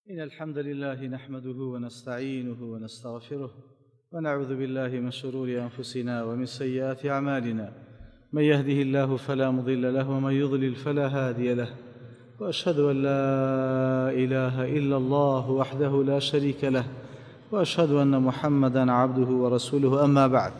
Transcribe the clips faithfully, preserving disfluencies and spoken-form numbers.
إن الحمد لله نحمده ونستعينه ونستغفره ونعوذ بالله من شرور أنفسنا ومن سيئات أعمالنا، من يهده الله فلا مضل له ومن يضلل فلا هادي له، وأشهد أن لا إله إلا الله وحده لا شريك له، وأشهد أن محمدًا عبده ورسوله. أما بعد،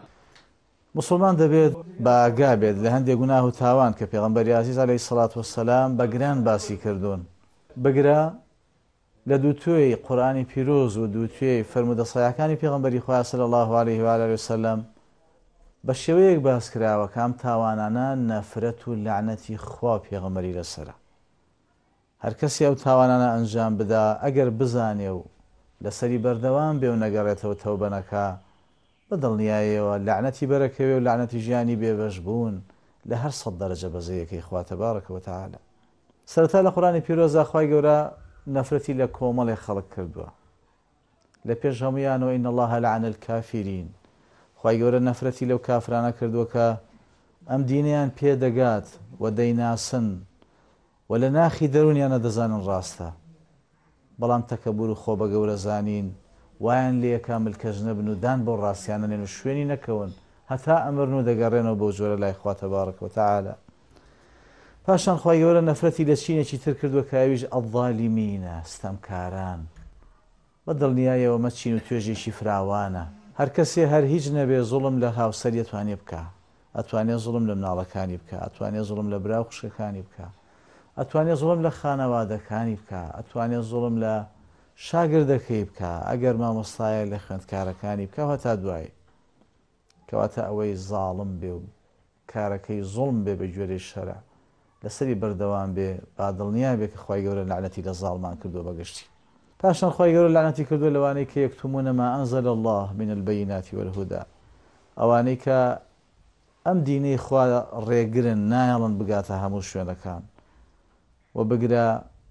مسلمان دەبێت بە ئاگا بێت لە هەندێک گوناه و تاوان کە پێغەمبەری عەزیز عەلەیهی سەڵات وەسەلام بە گران باسی کردوون. بگرە لە دووتوێی قورئانی پیرۆز و دووتوێی فەرمودەسەیەکانی پێغەمبەری خوا صلی الله علیه و آله وسلم بە شێوەیەک باس کراوە کە ئەم تاوانانە نەفرەت و لەعنەتی خوا پێغەمبەری لەسەرە. هەر کەسی ئەو تاوانانە ئەنجام بدا ئەگەر بزانێ و لەسەری بەردەوام بێ و نەگەڕێتەوە تەوبە نەکا، بەدڵنیایەوە لەعنەتی بەرەکەوێ و لەعنەتی ژیانی بێبەش بوون لە هەر سەد دەرەجە بەزەیەکەی خوا تەبارەکە و تەعالە. سەرەتا لە قورئانی پیرۆزدا خوای گەورە نەفرەتی لە کۆمەڵێک خەڵک کردووە. لە پێش هەموویانەوە ئین الله لعن الکافرین، خوای گەورە نەفرەتی لەو کافرانە کردووە کە ئەم دینیان پێدەگات و دەیناسن و لە ناخی دەرونیانە دەزانن ڕاستە، بەڵام تەکەببور و خۆ بە گەورە زانین وایان لێ کامل کەژ نەبن و دان بۆ ڕاستیانە نێن و شوێنی نەکەون هەتا ئەمرن و دەگەڕێنەوە بۆ جۆرە لای خوا تەبارەکە و تەعالە. پاشان خوای گەورە نەفرەتی لە چینێکی تر کردووە کە ئەویش ئەڵظالیمینە، ستەمکاران. بە دڵنیایەوە مە چین و توێژێکی فراوانە. هەر کەسێ هەر هیچ نەبێ زوڵم لە هاوسەری ئەتوانێ بکە، ئەتوانێ زوڵم لە مناڵەکانی بکە، ئەتوانێ زوڵم لە برا و خوشکەکانی بکە، ئەتوانێ زوڵم لە خانەوادەکانی بکە، ئەتوانێ زوڵم لە شاگردەکەی بکە، ئەگەر مامۆستایە لە خوێندکارەکانی بکە هەتا دوایی، کەواتە ئەوەی زاڵم بێ و کارەکەی زوڵم بێ بە گوێرەی شەرع لەسەری بەردەوام بێ، با دڵنیا بێ کە خوای گەورە لەعنەتی لە زاڵمان کردووە بەگشتی. پاشان خوای گەورە لەعنەتی کردووە لەوانەی کە یەکتومونە ما ئەنزەل الله من البەیینات والهودا، ئەوانەی کە ئەم دینەی خوا ڕێگرن نایەڵن بگاتە هەموو شوێنەکان و بگرە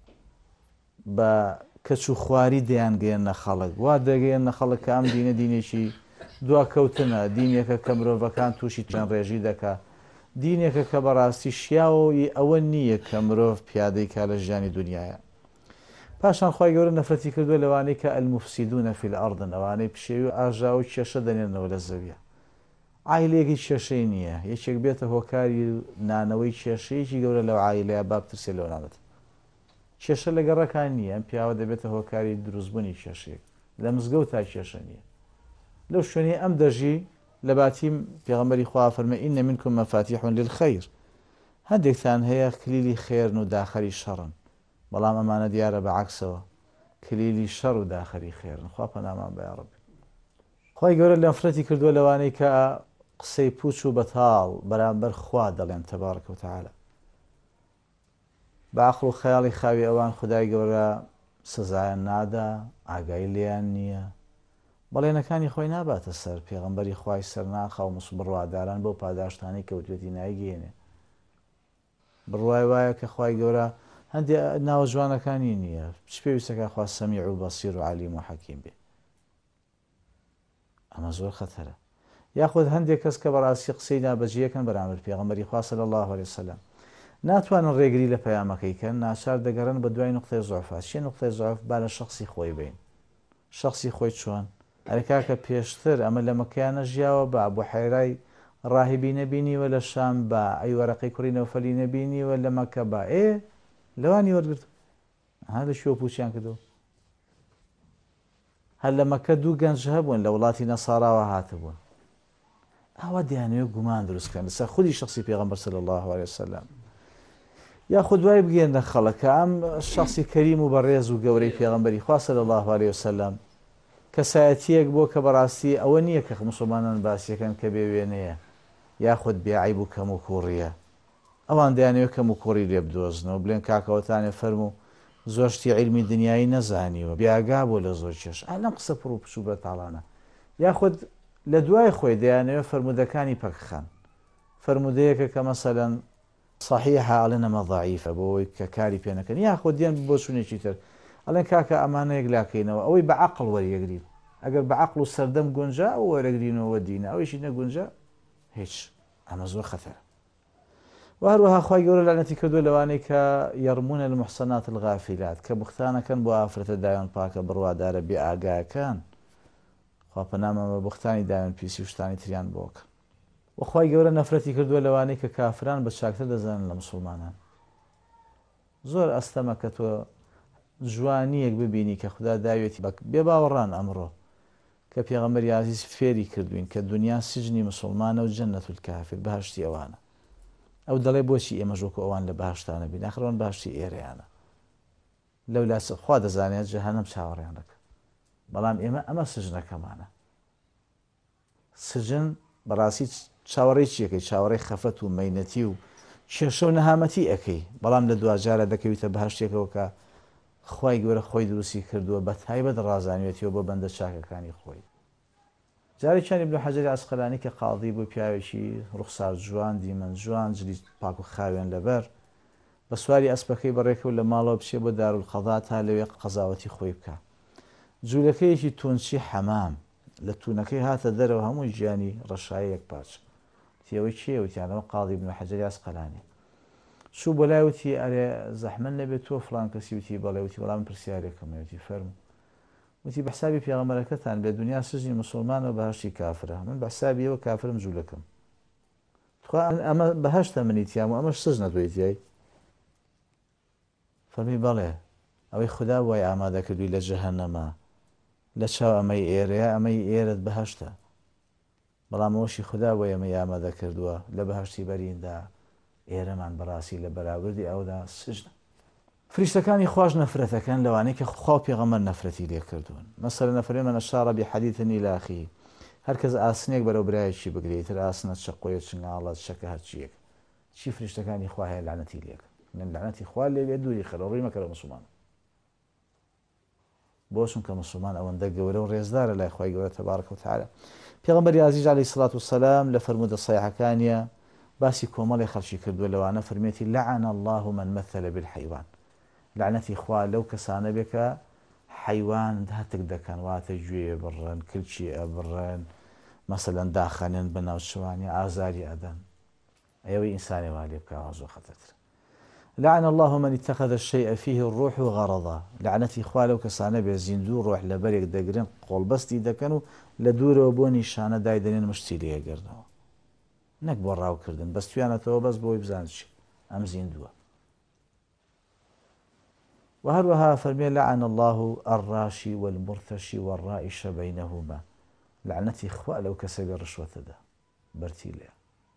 بە کەچ و خواری دەیان گەیەنە خەڵک، وا دەگەیەنە خەڵک کە ئەم دینە دینێکی دواکەوتنە، دینێکە کە مرۆڤەکان تووشی چەند ڕێژی دەکا، دینێکە کە بەڕاستی شیاوی ئەوە نییە کە مرۆڤ پیادەی کا لە ژیانی دنیاە. پاشان خوای گەورە نەفرەتی کردووە لەوانەی کە ئەلموفسیدونە فی الئەڕضن، ئەوانەی پشێوی و ئاژا و کێشە دەنێنەوە لە زەویە. عایلەیەکی کێشەی نییە، یەکێک بێتە هۆکاری نانەوەی کێشەیەکی گەورە لەو عایلەیە با بترسێ لەو نانێت. کێشە لە گەڕەکان نییە، ئەم پیاوە دەبێتە هۆکاری دروستبوونی کێشەیەک، لە مزگەوت تا کێشە نییە. لەو شوێنەی ئەم دەژی لە باتیم پێغەمبەری خوا فەرمێ ئینە منکم مەفاتیح للخەیر، هەندێکتان هەیە کلیلی خێرن و داخەری شەڕن، بەڵام ئەمانە دیارە بەعەکسەوە کلیلی شەڕ و داخەری خێرن. خوا پەنامان بە یا ڕەبی. خوای گەورە نەفرەتی کردووە لەوانەی کە قسەی پوچ و بەتاڵ بەرامبەر خوا دەڵێن تەبارەکە و تەعالە. بەعەقڵ و خەیاڵی خاوی ئەوان خودای گەورە سزایان نادا، ئاگای لێیان نییە، بەڵێنەکانی خۆی ناباتە سەر، پێغەمبەری خوای سەرناخە و مسو بڕواداران بۆ پاداشتانی کەوتوێتی نایگەێنێ. بڕوای وایە کە خوای گەورە هەندێک ناوە جوانەکانی نییە، چ پێویستەکە خوا سەمیع و بەسیر و عەلیم و حەکیم بێ. ئەمە زۆر خەتەرە. یاخود هەندێک کەس کە بەڕاستی قسەی نابەجێیەکەن بەرامبەر پێغەمبەری خوا صلی الله علیه وسلم ناتوانن ڕێگری لە پەیامەکەیکەن، ناچار دەگەڕن بە دوای نقطەی زوعفات. چێ نقطەی زوعف؟ با لە شەخسی خۆی بین. شەخسی خۆی چۆن؟ ئەرێکا کە پێشتر ئەمە لە مەکەیانە ژیاوە، بە بوحەیرای ڕاهیبی نەبینیوە لە شام، بە ئەی وەرەقەی کوڕی نەوفەلی نەبینیوە لە مەکە، بە ئێ لەوانی وەرگرت ها لە شوێ پوچیان کردو. هەر لە مەکە دوو گەنج هەبوون لە وڵاتی نەساراوە هاتبوون، ئەوە دەیانوێت گومان دروستکەن لەسەر خودی شخصی پێغەمبەر صلی الله علیه وسلم، یاخود دوای بگەێنە خەڵک ئەم شخصی کەریم و بەڕێز و گەورەی پێغەمبەری خوا صلی الله علیه وسلم کەسایەتیەک بۆ کە بەڕاستی ئەوە نییە کە موسڵمانان باسیەکەن کە بێ وێنەیە یاخود بێعیب و کەم و کوڕیە. ئەوان دەیانەوێت کەم و کوڕی لێ بدۆزنەوە، بڵێن کاکەوەتانێ فەرموو زۆر شتی عیلمی دنیایی نەزانیوە، بێئاگا بۆ لە زۆر کێش. ئەلەم قسە پڕ و پچوو بەتاڵانە. یاخود لە دوای خۆی دەیانەوێت فەرمودەکانی پەکخەن، فەرمودەیەکە کە مەسەلەن صحیحە ئەڵێن ئەمە ضعیفە بۆ ئەوەی کە کاری پێ نەکەن، یاخود دیان بۆ چوونێکی تر ئەڵێن کاکە ئەمانەیەک لاکەینەوە، ئەوەی بە عەقڵ وەریەگرین، ئەگەر بە عەقڵ و سەردەم گونجا ئەو وەرەگرینەوە دینە، ئەوەیشی نەگونجا هیچ. ئەمە زۆر خەتەرە. وهروها خوای گەورە لعنەتی کردووە لەوانەی کە یەرمونە المحسنات الغافلات کە بوختانەکەن بۆ ئافرەتە دایان پاکە بڕوادارە بێ ئاگاکان خوا پەنامەمە بوختانی دایان پیسی و شتانی تریان بۆکە وەخوای گەورە نەفرەتی کردووە لەوانەی کە کافران بە چاکتر دەزانن لە مسلمانان زۆر ئەستەمە کە تۆ جوانیەک ببینی کە خوددا داوێتی بێ باوەڕان ئەمڕۆ کە پێغەمبەری عەزیز فێری کردوین کە دنیا سجنی مسلمانە و جەنەت الکافر بەهەشتی ئەوانە ئەو دەڵێ بۆچی ئێمە ژۆکە ئەوان لە بەهەشتانە بین ئاخرەوان بەهەشتی ئێرەیانە لەولا خوا دەزانێت جەهەنەم چاوەڕیان دەکە بەڵام ئێمە ئەمە سجنەکەمانە سجن بەڕاستی چاوەڕێی چیەکەی چاوەڕێی خەفەت و مەینەتی و کێشە و نەهامەتی ئەەکەی بەڵام لە دوجارە دەکەویتە بەهەشتێکەوە کە خوای گەورە خۆی دروستی کردووە بە تایبەت ڕازانوێتیەوە بۆ بەندە چاکەکانی خۆی جارێکیان ئیبن حەجەری عەسقەلانی کە قاضی بوو پیاوێکی ڕوخسار جوان دیمەن جوان جلی پاک و خاوێن لەبەر بە سواری ئەسپەکەی بەڕێکەوە لە ماڵەوە بچێ بۆ دارولقەضا تا لەوێ قەزاوەتی خۆی بکە جوولەکەیەکی تونچی حەمام لە تونەکەی هاتە دەرەوە هەموو ژیانی ڕەشایەک پاچ تێوەی چیە وتیانەوە قاضی بن حەجەری عەسقەلانی چوو بۆ لای وتی ئەرێ زەحمەت نەبێت تۆ فڵان کەسی وتی بەڵێ وتی بەڵام پرسیارێکم وتی فەرموو وتی بە حسابی پێغەمبەرەکەتان بێ دنیا سژنی مسلمانە و بەهەشتی کافرە من بە حسابی ئەوە کافرم جوولەکەم ئەمە بەهەشتە منیتیام و ئەمەش سژنە دوێتیای فەرمی بەڵێ ئەوەی خوددا وای ئامادە کردووی لە جەهەنەمە لە چاو ئەمەی ئێرەیە ئەمەی ئێرەت بەهەشتە بەڵام ئەوەشی خوددا وای ئەمەی ئامادە کردووە لە بەهەشتی بەریندا ئێرەمان بەڕاستی لە بەراوردی ئەودا سژنە فریشتەکانی خوش نەفرەتەکەن لەوانەیە کە خوا پێغەمبەر نەفرەتی لێ کردوون مەسەلە نەفرێ من ئەشارە بحەدیث إلى آخره هەر کەس ئاسنێک بەرەو برایەکی بگرێت تر ئاسنە چەقۆیە چنگاڵە چەکە هەرچیەک چی فریشتەکانی خوا هەیە لعنەتی لێکە من لعنەتی خوا لێ بێ دووری خەرە ڕووی مەکە لە مسلمان بۆ چونکە مسلمان ئەوەندە گەورە و ڕێزدارە لای خوای گەورە تەبارەکە و تەعالە پێغەمبەری عەزیز عەلەیهی سڵات وسەلام لە فەرموودە سەحیحەکانیە باسی کۆمەڵی خەڵکی کردووە لەوانە فەرمێتی لعن الله من مثل بالحیوان لعنەتی خوا لەو کەسانە بێ کە حیوان هەتک دەکەن واتە گوێ بڕن کلچی ئەبڕن مەسەلەن داخەنێن بە ناو شوانی ئازاری ئەدەن ئەوەی ئینسانی وا لێ بکە زۆر خەتەرترە لعن الله من اتخذ الشيء فيه الروح غرضا لعنەتی خوا لەو کەسانە بێ زیندوو ڕۆح لە بەرێک دەگرن قۆڵبەستی دەکەن و لە دوورەوە بۆ نیشانە دایدەنێن مشتی لێگەردنەوە نەک بۆ ڕاوکردن بەس تویانەتەوە بەس بۆی بزان چی ئەم زیندووە وهروها فەرمێ لعن الله الراشي والمرتشي والرائش بينهما لعنەتی خوا لەو کەسە بێ ڕشوەتەدا بەرتی لێ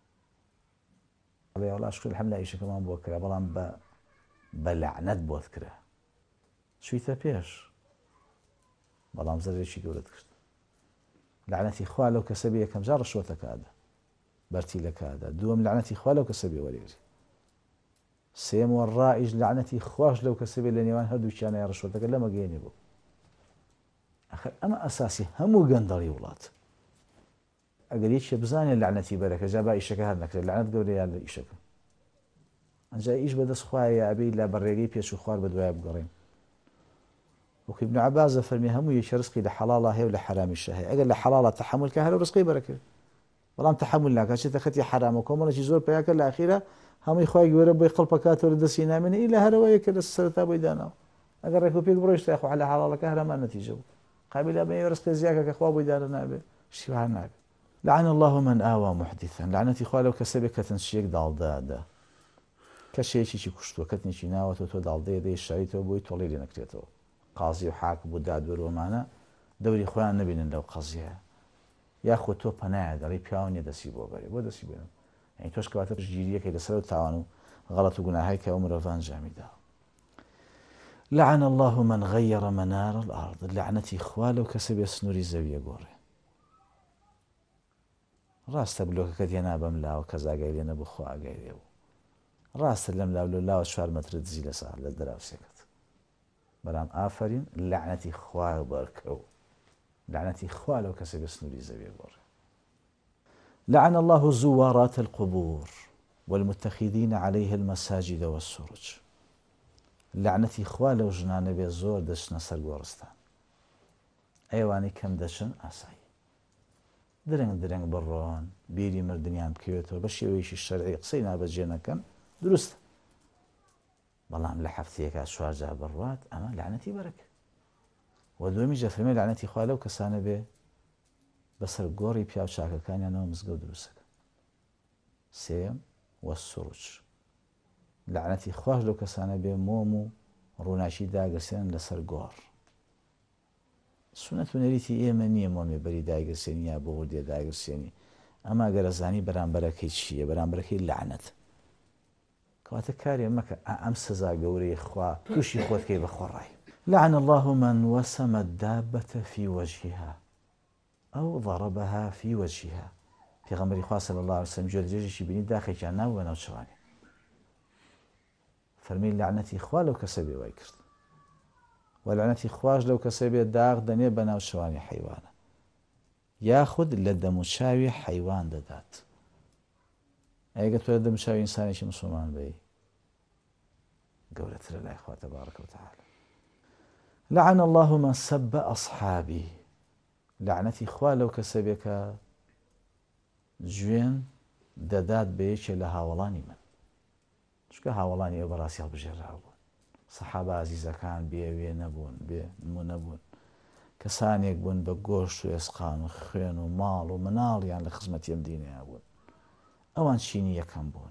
ئەڵێ وەڵا شکر الحەمد لە ئیشەکەمان بۆ کرا بەڵام بە لعنەت بۆت کرا چوویتە پێش بەڵام زەرێکی گەورەت کرد لعنەتی خوا لەو کەسە بێ یەکەم جار ڕشوەتەکەدا بەرتی لەکەدا دووەم لعنەتی خوا لەو کەسە بێ وەرێگری سێم والرائج لعنەتی خواش لەو کەسە بێ لە نێوان هەردووکیانە ڕشوەتەکە لەمە گەیەنێ بوو ئەخر ئەمە ئەساسی هەموو گەندەڵی وڵات ئەگەر یەکێ بزانێ لعنەتی بەرەکە جا با ئیشەکە هەر نەکرێت لعنەت گەورەیان لە ئیشەکە ئەنجا ئیش بەدەست خوایە ئەبێ لە بەڕێگەی پێچ و خوار بە دوایە بگەڕێن وەکو ابن عەباس فەرمی هەموو یەکێ ڕزقی لە حەڵاڵە هەیە و لە حەرامیشە هەیە ئەگەر لە حەڵاڵە تەحەموڵ کە هەر ڕزقی بەرەکرد بەڵام تەحەموڵ ناکات چێتە خەتی حەرام و کۆمەڵێکی زۆر پیاکە لە ئاخیرە هەمووی خوای گەورە بۆی قەڵپەکاتەوە لە دەستی نامێنێ ئیلا هەرەوەیە کە لە سەرەتا بۆی داناوە ئەگەر ڕێک و پێک بڕۆیشتە خوا لە حەڵاڵەکە هەرەمان نەتیجە بوو قابلە بە ڕزقی زیاکە کە خوا بۆی دانە نابێ شتی وەها نابێ لعن الله من آوى محدثا لعنەتی خوا لەو کەسە بێ کە تەنشیەک داڵدادا کەشێکیی کوشتووە کەتنێکی ناوەتەوە تۆ داڵدەیە دەی شاریتەوە بۆی تۆڵی لێ نەکرێتەوە قازی و حاکم و دادوەرۆمانە دەوری خۆیان نەبینن لەو قەزیە یاخۆ تۆ پەنایە دەڵی پیاوە نیە دەسی بۆ بەرێ بۆ دەسی بێنن یعنی تۆش کەواتە پشتگیریەکەی لەسەر و تاوان و غەڵەت و گوناهایی کە ئەو مرۆڤ ئەنجامیدا لعن الله من غير منار الأرض لعنەتی خوا لەو کەسە بێ سنووری زەویە گۆڕێ ڕاستە بلۆکەکەت هێنا بەم لاوە کە زاگای لێ نەبوو خوا ئاگای لێ بوو ڕاستە لەم لاو لە لاوە چوار مەترت دزی لەسەر لە دراوسێکت بەڵام ئافرین لعنەتی خوا بەرکەو لعنەتی خوا لەو کەسە بێ سنووری زەویە گۆڕێ لعن الله زوارات القبور والمتخذين عليه المساجد والسرج لعنەتی خوا لەو ژنانە بێ زۆر دەچنە سەر گۆڕستان ئەوانەی کەم دەچن ئاسایی درەنگ درەنگ بڕۆن بیری مردنیان بکەوێتەوە بە شێوەیەکی شەرعی قسەی نابەجێ نەکەن دروستە بەڵام لە هەفتەیەکە چوار جار بڕوات ئەمە لعنەتی بەرەکە و دووەمیش دەفەرمێ لعنەتی خوا لەو کەسانە بێ بەسەر گۆڕی پیاو چاکەکانیانەوە مزگەوت دروستەکە سێم وەسسوڕج لعنەتی خوش لەو کەسانە بێ مۆم و ڕووناچی داگەسێنن لەسەر گۆڕ سونەت و نەریتی ئێمە نییە مۆمێ بەری داگەسێنی یا بۆ وردێ داگەسێنی ئەما گەرەزانی بەرامبەرەکەی چییە بەرامبەرەکەی لعنەت کەواتە کارێ مەکە ئەم سزا گەورەی خوا تووشی خۆتکەی بەخۆڕای لعن الله من وسم الدابة في وجهها أو ضربها في وجهها پێغەمبەری خوا صلی الله عليه وسلم جێژێژی بینی داخێکیان ناوە ناوچەوانی فەرمی لعنەتی خوا لەو کەسە بێ وای کرد و لعنەتی خواش لەو کەسە بێ داغ دەنێ بە ناوچەوانی حەیوانە یاخود لە دەموچاوی حەیوان دەدات ئەگە تۆ لە دەموچاوی ئینسانێکی موسڵمان بەی گەورەترە لای خوا تەبارەکە وتەعالە لعن الله من سب أصحابي لعنەتی خوا لەو کەسە بێ کە گوێن دەدات بە یەکێ لە هاوڵانی من چکە هاوڵانی ئەو بەڕاستی هەڵبژێراوە سەحابە عەزیزەکان بێوێ نەبوون بێ نمو نەبوون کەسانێک بوون بە گۆشت و ئێسقان و خوێن و ماڵ و مناڵیان لە خزمەتی ئەم دینەیە بوون ئەوان چینی یەکەم بوون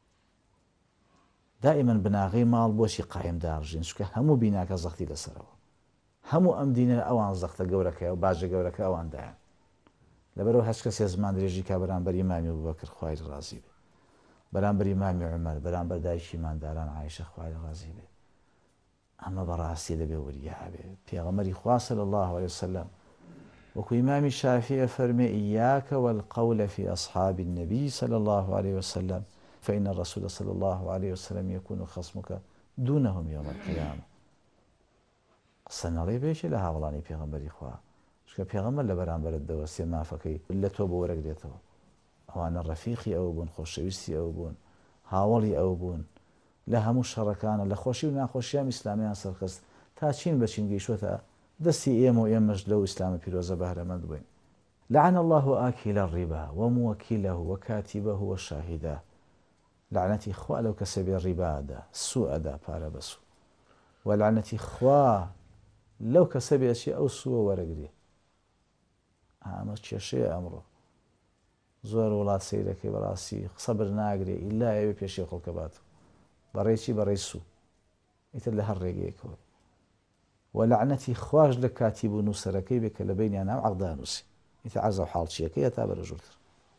دائیمەن بناغەی ماڵ بۆچی قایم داڕژین چکە هەموو بیناکە زەختی لەسەرەوە هەموو ئەم دینە ئەوان زەختە گەورەکەی و باژە گەورەکە ئەواندایان لەبەرەوە هەچ کەسێ زمان درێژی کا بەرامبەر ئیمامی بوبەکر خوای ڕازی بێ بەرامبەر ئیمامی عومەر بەرامبەر دایکی مانداران عایشە خوای ڕازی بێ ئەمە بەڕاستی دەبێ وریە هەبێ پێغەمبەری خوا صلی الله عليه وسلم وەکو ئیمامی شافعی فەرمێ ئیاکە والقول في أصحاب النبي صلى الله عليه وسلم فإن الرسول صلى الله عليه وسلم يكون خصمك دونهم يوم القيامة قسە نەڵێ بێشێ لە هاوڵانی پێغەمبەری خوا چکە پێغەمبەر لە بەرامبەرت دەوەستێ مافەکەی لە تۆ بۆ وەرەگرێتەوە ئەوانە ڕەفیقی ئەو بوون خۆشەویستی ئەو بوون هاوڵی ئەو بوون لە هەموو شەڕەکانە لە خۆشی و ناخۆشیان ئیسلامیان سەرخست تا چین بەچین گەیشتووەتە دەستی ئێمە و ئێمەش لەو ئیسلامە پیرۆزە بەهرەمەند بووین لعن الله آكل الربا وموكله وكاتبه وشاهده لعنەتی خوا لەو کەسە بێ ڕیبادا سوئەدا پارە بەسوو و لعنەتی خوا لەو کەسە بێچی ئەو سووە وەرەگرێ ئەمە کێشەیە ئەمڕۆ زۆر وڵات سەیرەکەی بەڕاستی سەبر ناگرێ ئیلا ئەوێ پێشێ خەڵکە باتەوە بەڕێکی بەڕێی سوو ئیتر لە هەر ڕێگەیەکەوە و لعنەتی خوش لە کاتیب و نووسەرەکەی بێ کە لە بینیان ناو عەقدا نووسی ئیتر عەرزە و حاڵچیەکەیە تا بەرەژوورتر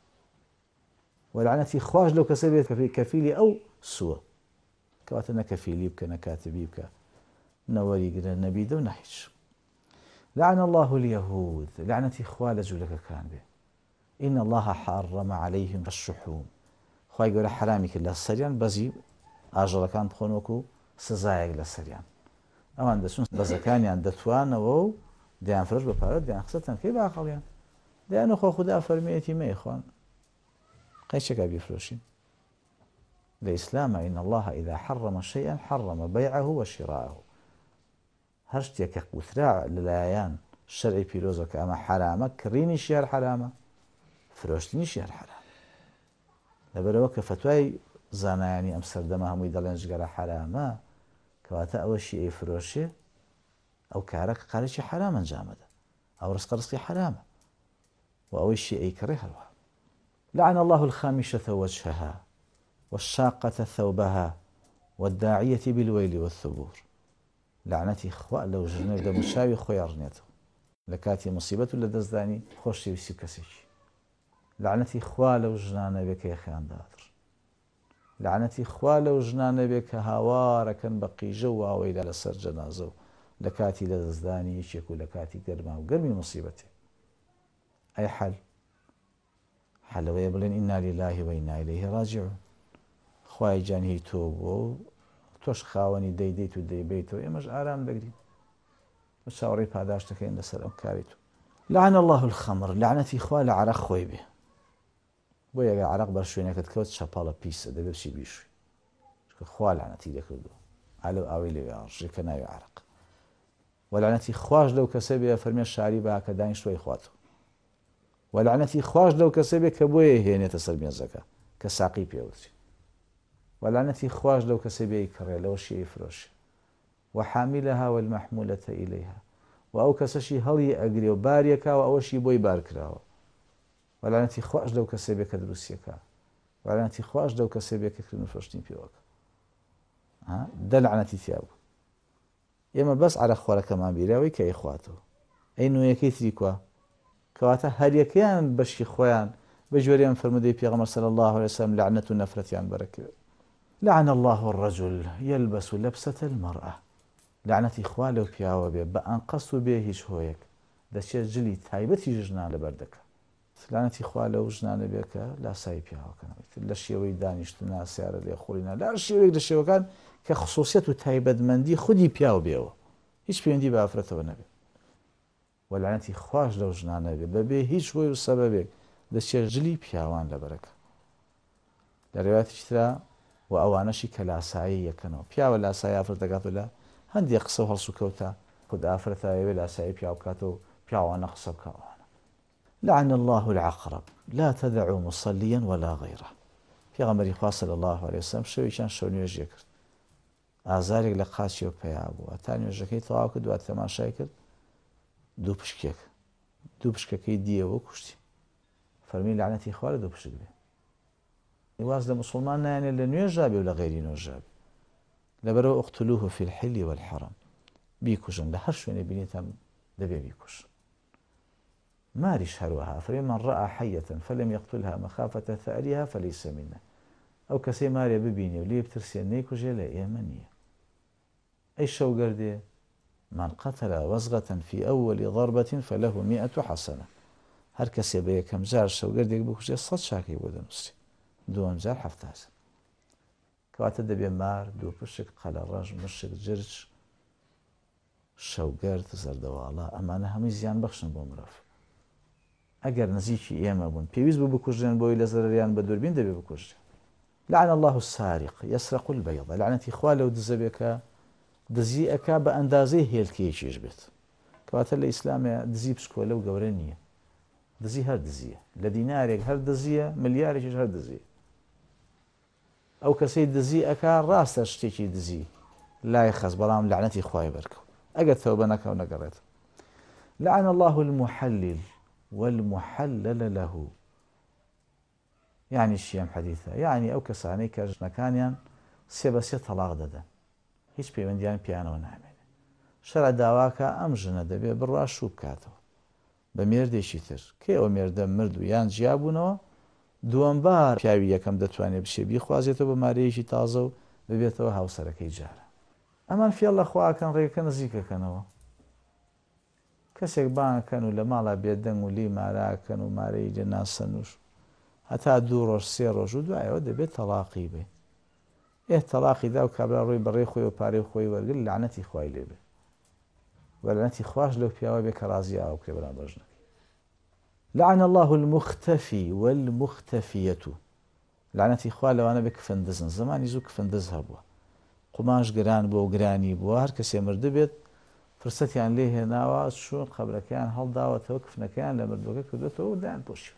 و لعنەتی خوش لەو کەسە بێت کەفیلی ئەو سووە کەواتە نە کەفیلی بکە نە کاتبی بکە نەوەریگرە نەبیدە و نەهیچ لعن الله اليهود لعنەتی خوا لە جوولەکەکان بێ إن الله حرم عليهم الشحوم خوای گەورە حرامی کرد لە سەریان بەزی ئاژەڵەکان بخۆن وەکو سزایەک لە سەریان ئەوان دەچون بەزەکانیان دەتوانەوە و دەیانفرۆش بە پارە دەیان خستە تەنکەی باقەڵیان دەیانە خۆ خودا فەرمێتی مەیخوان قەیچێکا بیفرۆشین لە ئیسلامە إن الله إذا حرم شيئا حرم بيعه وشراءه هەر شتێک کە قوترا لەلایەن شەرعی پیرۆزە کە ئەمە حرامە کڕینیشی هەر حرامە فرۆشتنیشی هەر حرامە لەبەرەوە کە فتوای زانایانی ئەم سەردەمە هەمووی دەڵێن جگەرە حرامە کەواتە ئەوەشی ئەیفرۆشێ ئەو کارە قارێکی حرام ئەنجامەدە ئەو ڕزقە ڕزقی حرامە و ئەوەیشی ئەیکڕێ هەروە لعن الله الخامشة وجهها والشاقة ثوبها والداعية بالويل والثبور لعنەتی خوا لەو ژنە دەموچاوی خۆی ئەڕنێتەوە لە کاتی مصیبەت و لە دەستدانی خۆشەویستی کەسێکی لعنەتی خوا لەو ژنانە بێ کە یەخیاندادر لعنەتی خوا لەو ژنانە بێ کە هاوارەکەن بە قیژە و واوەیدا لەسەر جەنازە و لە کاتی لە دەستدانی یەکێک و لە کاتی گەرما و گەرمی مصیبەتێ ئەی حەل حەلەوەیە بڵێن ئینا لیلاه و ئینا ئیلەیهی ڕاجعون خوای جان هی تۆ بۆ تۆش خاوەنی دەیدەیت و دەیبیتەوە ئێمەش ئارام دەگرین بە چاوەڕێی پاداش دەکەین لەسەر ئەم کاری تو لعن الله الخمر لعنەتی خوا لە عەرەق خۆی بێ بۆ یەگە عەرەق بەر شوێنەکەت کەوت چەپەڵە پیسە دەبێت چی بیشوی چکە خوا لعنەتی دەکردووە ئالەو ئاوەی لەوێ ڕژێکە ناوی عەرەق و لعنەتی خواش لەو کەسە بێ فەرمێ شاری بە کە دانیشتووی خواتەوە و لعنەتی خواش لەو کەسە بێ کە بۆیە هێنێتە سەر مێزەکە کە ساقی پێوتری ولعنەتی خواش لەو کەسە بێ کڕێ لەوە شیعی فرۆشێ وحاملها والمحمولة إليها و ئەو کەسەشی هەڵی ئەگرێ و باریەکە و ئەوەشی بۆی بار کراوە ولعنەتی خواش لەو کەسە بێ کە دروستیەکە ولعنەتی خواش لەو کەسە بێ کە کردن فرۆشتنی پێوەکە دە لعنەتی تیا بوو ئێمە بەس عەرەخوارەکەمان بیراوەی کە ئەیخواتەوە ئەی نوێیەکەی تری کووە کەواتە هەریەکەیان بەشی خۆیان بە جۆرەیان فەرمودەی پێغەمبەر صلی الله عليه وسلم لعنەت و نەفرەتیان بەرەکرد لعن الله الرجل يلبس لبسة المرأة لعنەتی خوا لەو پیاوە بێ بە ئەنقەست و بێ هیچ هۆیەک دەچێت جلی تایبەتی ژنان لەبەر دەکات لعنەتی خوا لەو ژنانە بێ کە لاسای پیاوەکەنەوەیت لە شێوەی دانیشتنا سیارە لێ خۆڵینە لە هەر شێوەیەک لە شێوەکان کە خصوصیت و تایبەتمەندی خودی پیاو بێەوە هیچ پەیوەندی بە ئافرەتەوە نەبێت و لعنەتی خواش لەو ژنانە بێ بەبێ هیچ هۆی و سەبەبێک دەچێت جلی پیاوان لەبەرەکە لە ڕێوایەتێکی ترا و ئەوانەشی کە لاسایی یەکەنەوە پیاوە لاسای ئافرەت دەکاتەوە لە هەندێک قسە و هەڵس و کەوتە خود ئافرەتە ئەوێ لاسایی پیاو بکاتەوە پیاوانە قسە بکەوانە لعن الله العقرب لا تدعوا مصليا ولا غيره پێغەمبەری خوا صلی الله عليه وسلم شەوێکیان شەو نوێژیە کرد ئازارێک لە قاچیەوە پیا بووە تا نوێژەکەی تەواو کرد دوات تەماشای کرد دوو پشکێک دوو پشکەکەی دیەوە کوشتی فەرمی لعنەتی خوا لە دوو پشک بێ واز لە مسلمان نایانێت لە نوێژا بێ و لە غەیری نوێژا بێ لەبەرەوە اقتلوه في الحل والحرم بیکوژن لە هەر شوێنێ بینیتان دەبێ بیکوژن ماریش هەروەها فەرمی من رأى حية فلم يقتلها مخافة ثأرها فليس منا ئەو کەسەی مارێ ببینێ و لێ بترسێ نەیکوژێ لە ئێمە نییە ئەی شەوگەردێ من قتل وزغة في أول ضربة فله مئة حسنة هەر کەسێ بە یەکەم جار شەوگەردێک بکوژێ سەد چاکەی بۆ دەنووسێ دووەم جار هەفتاز کەواتە دەبێ مار دوو پشک قەلەڕەش مشک جرج شەوگەرد زەردەواڵە ئەمانە هەمووی زیان بەخشن بۆ مرۆڤ ئەگەر نزیکی ئێمە بوون پێویست بوو بکوژێن بۆی لە زەرەریان بە دووربین دەبێ بکوژێن لعن الله السارق يسرق البيض لعنەتی خوا لەو دزە بێ کە دزی ئەکا بە ئەندازەی هێلکەیەکیش بێت کەواتە لە ئیسلامە دزی پشکۆلە و گەورە نییە دزی هەر دزیە لە دینارێک هەر دزیە ملیارێکیش هەر دزیە ئەو کەسەی دزی ئەکا ڕاستە شتێکی دزی لای خەز بەڵام لعنەتی خوای بەرکەوت ئەگەر تەوبە نەکەو نەگەڕێت لعن الله المحلل والمحلل له يعني شيء حديثة يعني ئەو کەسانەی کە ژنەکانیان سێ بە سێ تەلاق دەدەن هیچ پەیوەندیان پیانەوە نامێنێ شەرع داواکە ئەم ژنە دەبێ بڕوا شوو بکاتەوە بە مێردێکی تر کێ ئەو مێردە مرد و یان جیابوونەوە دووەم بار پیاوی یەکەم دەتوانێت بشێ بیخوازێتەوە بە مارەیەکی تازە و ببێتەوە هاوسەرەکەی جارە ئەمان فێڵ لە خواکەن ڕێگەکە نزیکەکەنەوە کەسێک بانکەن و لە ماڵا بێدەنگ و لی ماراکەن و مارەی لێ ناسەنوش هەتا دوو ڕۆژ سێ ڕۆژ و دوایەوە دەبێت تەلاقی بێ ئێ تەلاقی دا و کابرا ڕووی بەڕێ خۆی و پارەی خۆی وەرگر لعنەتی خوای لێ بێ ولعنەتی خواش لەو پیاوە بێ کە ڕازی ئاو بکرێ بەرامبەر ژنەکەی لعن الله المختفي والمختفية لعنەتی خوا لەوانە بێ کفندزن زمانی زوو کفندز هەبووە قوماش گران بۆ و گرانی بووە هەر کەسێ مردە بێت فرسەتیان لێ هێناوە چوون قەبرەکەیان هەڵداوەتەوە کفنەکەیان لە مردوەکە کردوێتەوە و دایان پۆشی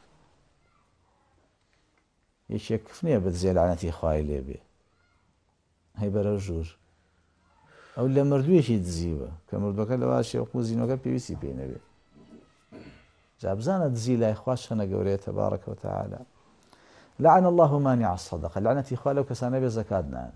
یەکێک کفنێ بدزێ لعنەتی خوای لێ بێ هەی بەرەو ژوور ئەو لە مردوویەکی دزیوە کە مردوەکە لەوا شێوەکو زینەکە پێویستی پێی نەبێ جا بزانە دزی لای خوا چەنە گەورەیە تەبارەکە و تەعالە لعن الله مانع الصدقة لعنەتی خوا لەو کەسانە بێ زەکات نان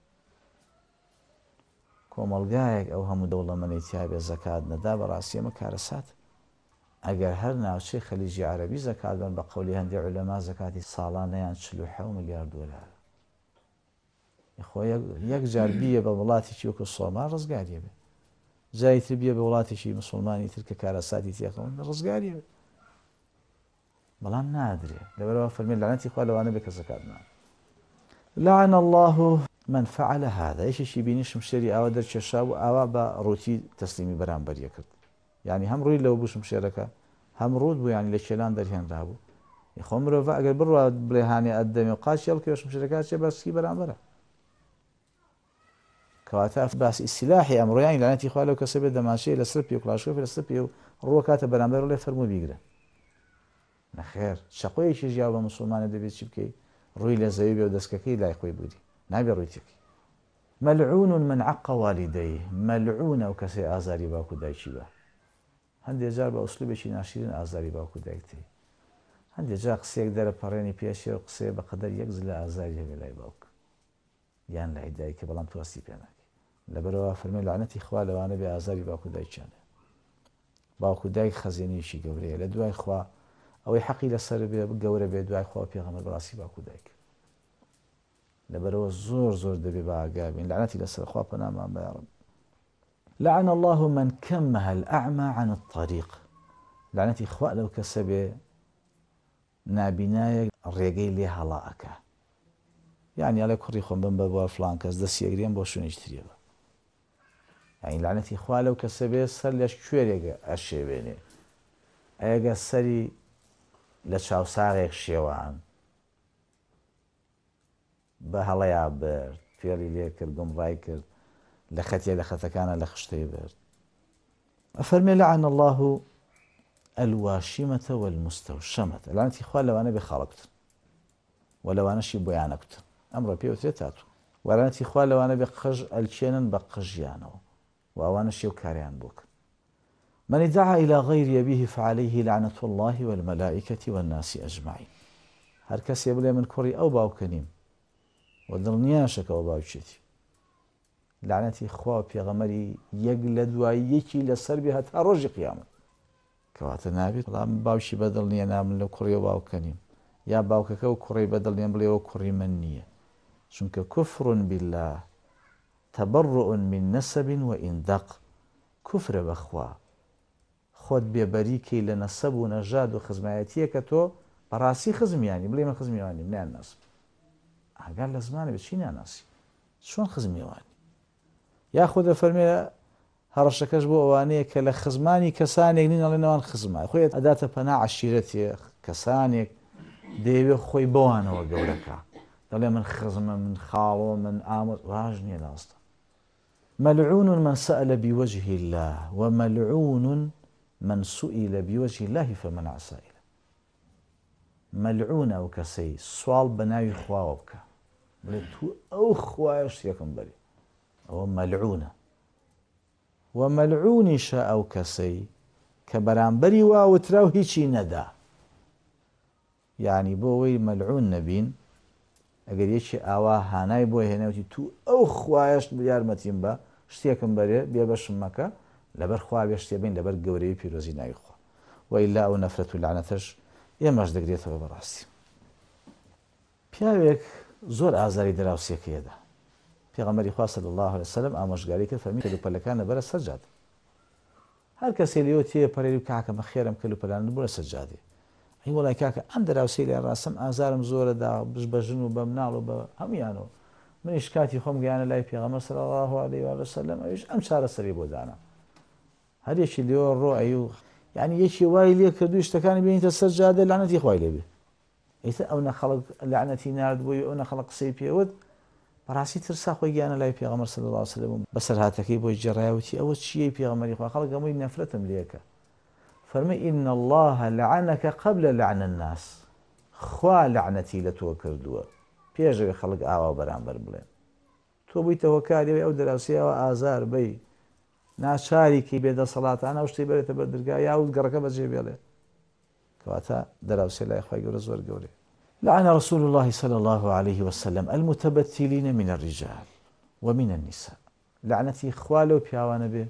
کۆمەڵگایەک ئەو هەموو دەوڵەمەندی تیا بێ زەکات نەدا بەڕاستی ئەمە کارەسات ئەگەر هەر ناوچەی خەلیجی عەرەبی زەکات بن بە قەولی هەندێک عولەما زەکاتی ساڵانەیان چل و حەو ملیار دۆلار خۆ یەک جار بیە بە وڵاتێکی وەکو سۆمال ڕزگاریە بێ جای تر بیە بە وڵاتێکی موسڵمانی تر کە کارەساتی تێکەون ڕزگاریە بێ بەڵام نادرێ لەبەرەوە فەرمێ لعنەتی خوا لەوانە بێ کە زەکات نان لعن الله من فعل هذا یەکێکی بینیشم شێری ئاوا دەرکێشا و ئاوا بە ڕووتی تەسلیمی بەرامبەریە کرد یعنی هەم ڕووی لەو بووشم شێرەکە هەم ڕوود بوو ینی لە کێلان دەرهێنرا بوو خۆ مرۆڤ ئەگەر بڕوا بڵێ هاانێ ئەدەمێ و قاچی هەڵکەوێ شمشێرەکە چێ بەسکی بەرامبەرە کەواتە باسی ئیسیلاحی ئەمڕۆیانی لعنەتی خوا لەو کەسە بێت دەماشەیە لەسەر پێ و کڵاشۆفی لەسەر پێ و ڕووە کاتە بەرامبەر لێ فەرموو بیگرە نەخێر شەقۆیەکی ژیاو بە موسڵمانە دەبێت چی بکەی ڕووی لە زەوی بێ و دەستکەکەی لای خۆی بووری نابێ ڕوویتێکی مەلعون من عەقە والدەیه مەلعونە و کەسێ ئازاری باوکو دایکی بە هەندێک جار بە ئوسلوبێکی ناشرین ئازاری باوکو دایکتەی هەندێک جار قسەیەک دەرەپەڕێنی پێشێ و قسەیە بەقەدەر یەک زلە ئازاری هەبێ لای باوک یان لای دایکە بەڵام تو هەستی پێ ناکەی لەبەرەوە فەرمێ لەعنەتی خوا لەوانە بێ ئازاری باوکو دایکیانە باوکو دایک خەزێنیشی گەورەیە لە دوای خوا ئەوەی حەقی لەسەر بێ گەورە بێ دوای خوا پێغەمبەر بەڕاستی باوکو دایک لەبەرەوە زۆر زۆر دەبێ بە ئاگابین لەعنەتی لەسەر خوا پەنامان بە یا ڕەب لعن الله من كمه الأعمى عن الطريق لعنەتی خوا لەو کەسە بێ نابینایە ڕێگەی لێ هەڵائەکە یعنی ئەڵێ کوڕی خۆم بم بە بۆ فڵان کەس دەستیەگرێن بۆ شوێنێکی ترێەوە یعنی لعنەتی خوا لەو کەسە بێ سەر لە کوێرێکە ئەشێوێنێ ئەگە سەری لە چاوساغێک شێوان بە هەڵەیا برد فێڵی لێ کرد گمڕای کرد لە خەتێ لە خەتەکانە لە خشتەی برد ئەفەرمێ لعن الله الواشمة والمستوشمة لعنەتی خوا لەوانە بێ خاڵەکتن و لەوانەشی بۆیانە کوتن ئەمڕۆ پێوترێت تاتوو و لعنەتی خوا لەوانە بێ قژ ئەلچێنن بە قژیانەوە و ئەوانە شێو کاریان بۆکن من ادعى إلى غير أبيه فعليه لعنة الله والملائكة والناس أجمعين هەر کەسێ بڵێ من کوڕی ئەو باوکەنیم و دڵنیاشەکە ئەو باوکێتی لعنەتی خوا و پێغەمبەری یەک لە دوای یەکی لەسەر بێ هەتا ڕۆژی قیامەت کەواتە نابێت بەڵام باوکی بەدڵ نییە نامن لە کوڕی و باوکەنیم یا باوکەکە و کوڕی بەدڵ نیە بڵێەوە کوڕی من نییە چونکە کوفر بالله تبرؤ من نسب وإن دق کوفرە بەخوا خۆت بێبەریکەی لە نەسەب و نەژاد و خزمایەتیە کە تۆ بەڕاستی خزمیانی بڵێ من خزمیوانی منیان ناسم ئەگەر لە زمانە بێت چی ناناسی چۆن خزمیێوانی یاخۆ دەفەرمێ هەڕەشەکەش بۆ ئەوانەیە کە لە خزمانی کەسانێک نین ئەڵێنەوان خزمای خۆی ئەداتە پەنا عەشیرەتێ کەسانێک دەیەوێ خۆی بەوانەوە گەورەکە دەڵێ من خزمە من خاڵۆ من ئامۆ ڕاژ نییە لاستە مەلعون من سأل بوجه الله وملعون من سئل بوجه الله فمنع سائله مەلعونە ئەو کەسەی سوال بە ناوی خواوە بکە بڵێ تو ئەو خوایە شتێکم بەری ئەوە مەلعونە و مەلعونیشە ئەو کەسەی کە بەرامبەری واوترا و هیچی نەدا یعنی بۆ ئەوەی مەلعون نەبین ئەگەر یەکی ئاوا هانای بۆ هێنەوتی تو ئەو خوایەش یارمەتیم بە شتێکم بەرێ بێ بەشم مەکە لەبەر خوا بێ شتێ بین لەبەر گەورەی پیرۆزی ناوی خوا وئیلا ئەو نەفرەت و لعنەتەش ئێمەش دەگرێتەوە بەڕاستی پیاوێک زۆر ئازاری دراوسێکەیەدا پێغەمبەری خوا صلی الله علیه وسلم ئامۆژگاری کرد فەرمی کەلوپەلەکانە بەرە سەجاد هەر کەسێ لێوە تێ پەرێری و کاکە مە خێرم کەلوپەلانە بۆرە سەجادێ ئەی وەڵای کاکە ئەم دراوسەی لێ ڕاستم ئازارم زۆرەدا بش بە ژن و بە مناڵ و بە هەمویانەوە منیش کاتی خۆم گەیانە لای پێغەمبەر صلی الله علیه وسلم ئەویش ئەم چارەسەری بۆ دانا هەر یەکی لێوە ڕۆ ئەی و یعنی یەکی وای لێ کردووی شتەکانی بینیتە سەجادە لعنەتی خوای لێبێ ئیتر ئەو نەخەڵک لعنەتی ناردبووی ئەو نەخەڵک قسەی پێوت بەڕاستی ترسا خۆی گیانە لای پێغەمبەر صلی الله علیه وسلم بەسەر هاتەکەی بۆی جێڕایوتی ئەوە چییە پێغەمبەری خوا خەڵک هەمووی نەفرەتم لێکە فەرمووی ئین الله لعنەکە قبل لعن الناس خوا لعنەتی لە تۆ کردووە پێشەوەی خەڵک ئاوا بەرامبەر بڵێن تۆ بوویتە هۆکاری ئەو دراوسەیەوە ئازار بەی ناچاریکی بێدەسەڵاتانە ئەو شتەی بێتە بەر دەرگا یا و گەڕەکە بەجێ بێڵێ کەواتە دراوسێ لای خوای گەورە زۆر گەورەیە لعن رسول الله صلى الله عليه وسلم المتبتلين من الرجال ومن النساء لعنتي خوالو بياوانا به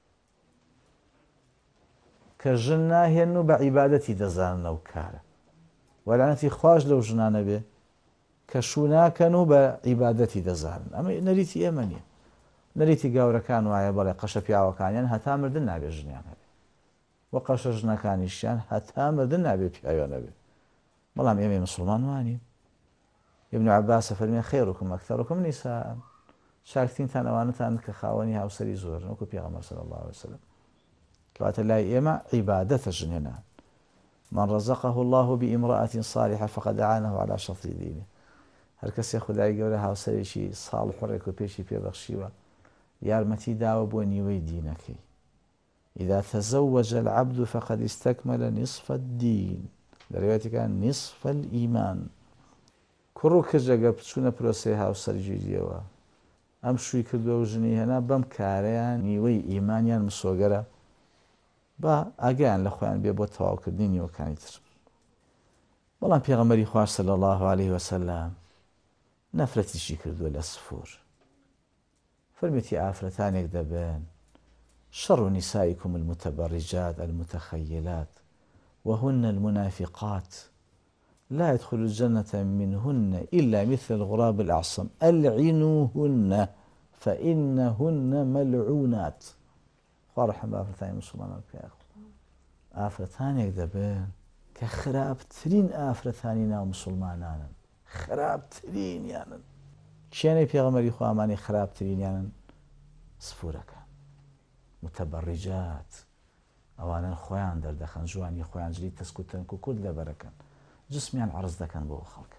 كجنا هنو بعبادتي دزان وكاره ولعنتي خواج لو جنانا به كشونا كانوا بعبادتي دزان اما نريتي يمني نريتي قاورا كانوا عيا بلا قشا بياوا كانيان هتا مردن نابي جنيان وقشا جنا كانيشان هتا مردن نابي بياوا نابي بەڵام ئێمە مسلمان وانین ابن عباس فەرمێ خێرکم ئەکثەرکم نیساء چاکترینتان ئەوانتان کە خاوەنی هاوسەری زۆرن وەکو پێغەمبەر صلی الله عليه وسلم کەواتە لای ئێمە عیبادەتە ژنێنان من رزقه الله بامرأة صالحة فقد أعانه على شطر دينه هەر کەسێ خودای گەورە هاوسەرێکی ساڵح و ڕێک و پێشی پێبەخشیوە یارمەتی داوە بۆ نیوەی دینەکەی إذا تزوج العبد فقد استكمل نصف الدين لروايتك نصف الإيمان کوڕ و کچەگە بچوونە پرۆسەی هاوسەرگیریەوە ئەم شووی کردووە و ژنی هێنا بەم کارەیان نیوەی ئیمانیان مسۆگەرە بە ئاگیان لە خۆیان بێ بۆ تەواوکردنی نیوەکانی تر. بەڵام پێغەمبەری خوا صلی الله علیه وسلم نەفرەتیشی کردووە لە سفور. فەرمێتی ئافرەتانێک دەبن شەڕ نسائكم المتبرجات المتخيلات وهن المنافقات لا يدخل الجنة منهن إلا مثل الغراب الأعصم ألعنوهن فإنهن ملعونات. خواه رحمة آفرتاني مسلمان آفرتاني دەبن کە خراپترین ئافرەتانی ناو مسلمانانن، خراپترینیانن. کێنەی پێغەمبەری خوا ئەمانەی خراپترینیانن؟ سفورەکان، متبرجات، ئەوانن خۆیان دەردەخەن، جوانی خۆیان جلی تەسک و تەنک و کورد لەبەرەکەن، جسمیان عەرز دەکەن بۆ خەڵک.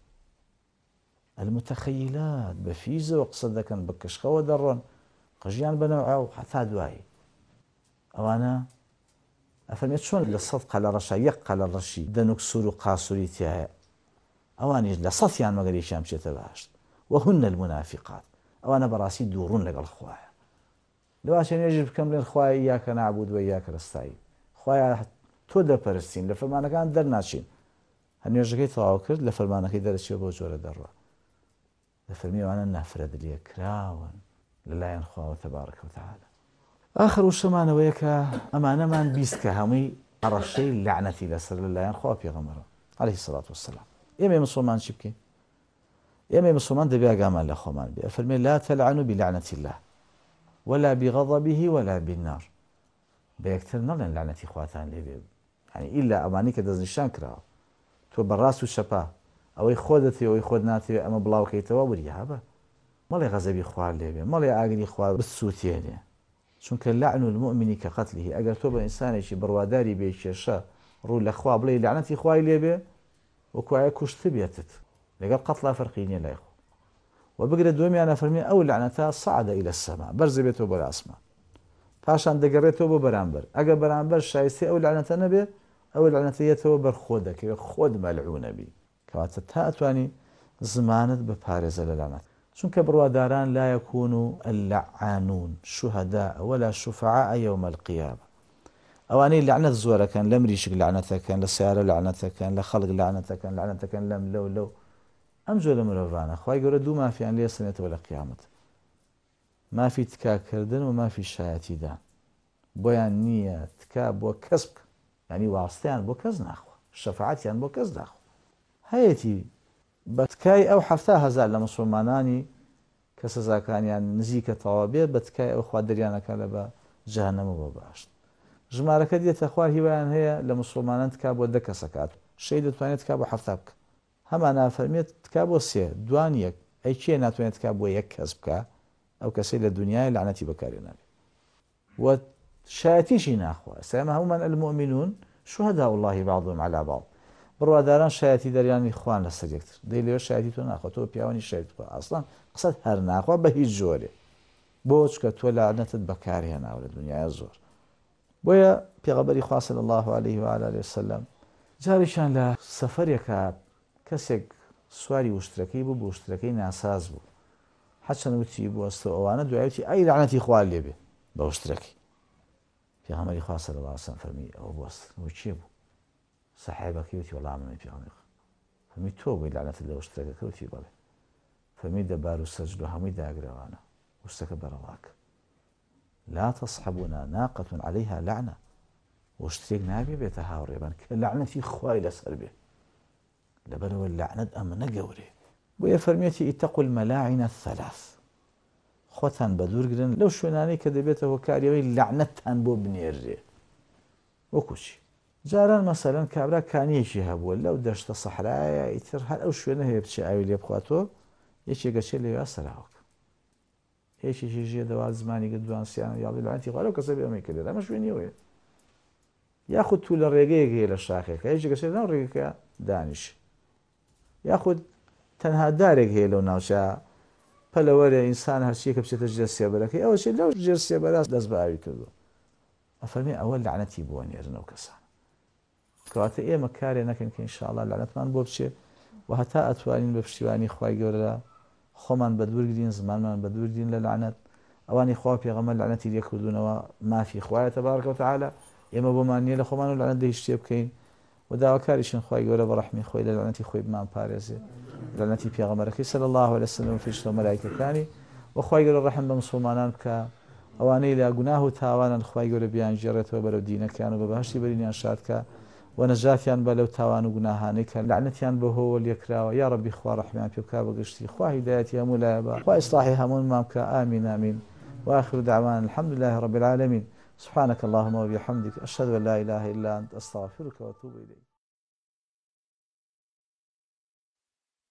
المتخیلات بە فیزەوە قسە دەکەن، بە کشخەوە دەڕۆن، قژیان بەنەوعە و حتا دوایی. ئەوانە ئەفەرمێت چۆن لە سەد قەلە ڕەشە یەک قەلە ڕەشی دەنوک سوور و قاسووری تایە، ئەوانیش لە سەدیان مەگەریشیان بچێتە باشت. وهن المنافقات، ئەوانە بەڕاستی دووڕوون لەگەڵ خوایە. لەواشە نوێژی بکەم لێن خوای ئیاکە نەعبود و ئیاکە نەستەعین، خوایە تۆ دەپەرستین، لە فەرمانەکان دەرناچین. هەر نوێژەکەی تەواو کرد لە فەرمانەکەی دەرەچێت بۆ جۆرە دەڕوە. دەفەرمی ئەوانە نەفرەت لێکراون لەلایەن خواوە تەبارەکە وتەعالە. آخر وشەمانەوەیە کە ئەمانەمان بیست کە هەمووی ئەڕەشەی لعنەتی لەسەر لەلایەن خوا پێغەمبەرە عەلەیهی سەڵات وەسەلام. ئێمە مسلمان چی بکەین؟ ئێمە مسلمان دەبێ ئاگامان لە خۆمان بێ. ئەفەرمێ لا تەلعنوا بلعنة الله ولا بغضبه ولا بالنار. بە یەکتر نەڵێن لعنەتی خواتان لێبێ، یعنی ئیلا ئەوانەی کە دەستنیشان کراوە تۆ بەڕاست و شەپا ئەوەی خۆ دەتەوێ ئەوەی خۆت ناتەوێ ئەمە بڵاوکەیتەوە وریها بە مەڵێ غەزەبی خوا لێبێ، مەڵێ ئاگری خوا بسووتێنێ. چونکە لعن المؤمن كقتله، ئەگەر تۆ بە ئینسانێکی بڕواداری بێ کێشە ڕوو لە خوا بڵێ لعنەتی خوای لێبێ، وەکوایە کوشت بێتت لەگەڵ قەتڵا فەرقی نییە لای خۆ. و بگرە دووەمیانە فەرمێ ئەو لعنەتە صعد إلى السماء، بەرزە بێتەوە بۆ ئاسمان، پاشان دەگەڕێتەوە بۆ بەرامبەر. ئەگەر بەرامبەر شایستی ئەو لعنەتە نەبێ، ئەو لعنەتەیەتەوە بەر خۆ دەکەوێت، خۆت مەلعونە بی، کەواتە تا ئەتوانی زمانت بپارێزە لە لعنەت. چونکە بڕواداران لا يكونوا اللعانون شهداء ولا شفعاء يوم القيامة. ئەوانەی لعنەت زۆرەکەن، لە مریشک لعنەتەکەن، لە سیارە لعنەتەکەن، لە خەڵک لعنەتەکەن، لعنەتەکەن لەم لەو لەو. ئەم جۆرە مرۆڤانە خوای گەورە دوو مافیان لێ سنێتەوە لە قیامەت، مافی تکاکردن و مافی شایەتیدان. بۆیان نییە تکا بۆ کەس بکە، ینی واستیان بۆ کەس ناخوا، شەفاعەتیان بۆ کەس ناخوا. هەیەتی بە تکای ئەو حەفتا هەزار لە مسلمانانی کە سزاکانیان نزیکە تەواو بێ، بە تکای ئەو خوا دەریانەکە لە بە جەهەنەمە بۆ باشت. ژمارەکە دێتە خوار هیوایان هەیە لە مسلمانان تکا بۆ دە کەسەکات، شەی دەتوانێت تکا بۆ حەفتا بکە. هەمان نافەرمێت تکا بۆ سێ، دوان یەک. ئەی کێ ناتوانێت تکا بۆ یەک کەس بکە؟ ئەو کەسەی لە دنیای لعنەتی بەکارهێنابێت و شایەتیشی ناخوا. ئێستا هەمومان المؤمنون شهداء الله بعضهم على بعض. بڕواداران شایەتی دەریانی خوان لەسەر یەکتر، دەی لێوە شایەتی تۆ ناخوا، تۆ پیاوانی شایەت بکە. ئەسڵان قسەت هەر ناخوا بە هیچ جۆرێ، بۆ چکە تۆ لعنەتت بەکارهێناوە لە دنیای زۆر. بۆیە پێغەمبەری خوا صلی الله عليه وآله وسلم جاریشان لە سەفەرێکە کەسێک سواری وشترەکەی بوو، بە وشترەکەی ناساز بوو، حەچەند وتی بوەستە ئەوانە دوایوتی ئەی لعنەتی خوا لێبێ بە وشترەکەی. پێغەمبەری خوا صلی الله عليه وسلم فەرمی ئەوە بوەست و چێ بوو؟ سەحابەکەی وتی وەڵام منی پێغەمبەر. فەرمی تۆ بووی لعنەتت لە وشترەکە کەوتی؟ بەڵێ. فەرمی دەبار و سەجد و هەمووی داگرەوانە، وشتەکە بەرەڵاکە. لا تصحبنا ناقة عليها لعنة، وشتێک نابێ بێتە هاوڕێبان کە لعنەتی خوای لەسەر بێ، لەبەرەوە لعنەت ئەمەنە گەورێ. بۆیە فەرمێتی ئیتەقوا المەلاعن الثەلاث، خۆتان بە دوورگرن لەو شوێنانەی کە دەبێتەوە کاریەوەی لعنەتتان بۆ بنێرێ. وەکوچی جاران مەسەلەن کابرا کانیەکی هەبووە لەو دەشتە سەحرایە، ئیتر هەر ئەو شوێنە هەیە بچێ ئاوی لێ بخواتەوە، یەکێکە چێ لێوە سەراوەکە، هیچیشی ژێ دەوات زمانی گە دوانسییان یاڵی لعنەتی خوا لەو کەسە بێ ئەمەی کردێت، ئەمە شوێنی ئەوەیە. یاخود تو لە ڕێگەیەک هەیە لە شاخێکە، هیچێکە چێ ناو ڕێگەکە دانیش، یاخود تەنها دارێک هەیە لەو ناوچە پەلەوەرە ئینسان هەرچیەکە بچێتە ژێر سێبەرەکەی، ئەوە چێ لەو ژێر سێبەرە دەست بە ئاوی کردووە. ئەفەرمێ ئەوە لعنەتی بۆ نێرن ئەو کەسانە. کەواتە ئێمە کارێ نەکەین کە ئینشاءالله لعنەتمان بۆ بچێ و هەتا ئەتوانین بە پشتیوانی خوای گەورە خۆمان بەدوورگرین زمانمان بەدوورگرین لە لعنەت ئەوانی خوا پێغەمبەر لعنەتی لێکردوونەوە مافی خوایە تەبارەکە و تەعالە ئێمە بۆمان نییە لە خۆمان و لعنەت دەی شتێ بکەین و داواکاریشین خوای گەورە بە ڕەحمی خۆی لە لعنەتی خۆی بمان پارێزێ لعنەتی پێغەمبەرەکەی صلی الله علیه وسلم و فریشتە و مەلایکەکانی و خوای گەورە ڕەحم بە مسلمانان بکە ئەوانەی لە گوناه و تاوانن خوای گەورە بیانگێڕێتەوە بەرەو دینەکان و بە بەهەشتی بەرینیان شادکە و نەجاتیان بە لەو تاوان و گوناهانەی کە لعنەتیان بەهۆوە لێکراوە یا ڕەبی خوا ڕەحمیان پێ بکا بەگشتی خوا هیدایەتی هەموو لایە بە خوا ئیسلاحی هەموومان بکە ئامین ئامین وآخر دعوانا الحمد لله رب العالمين سبحانك اللهم وبحمدك أشهد أن لا إله إلا أنت أستغفرك وأتوب إليك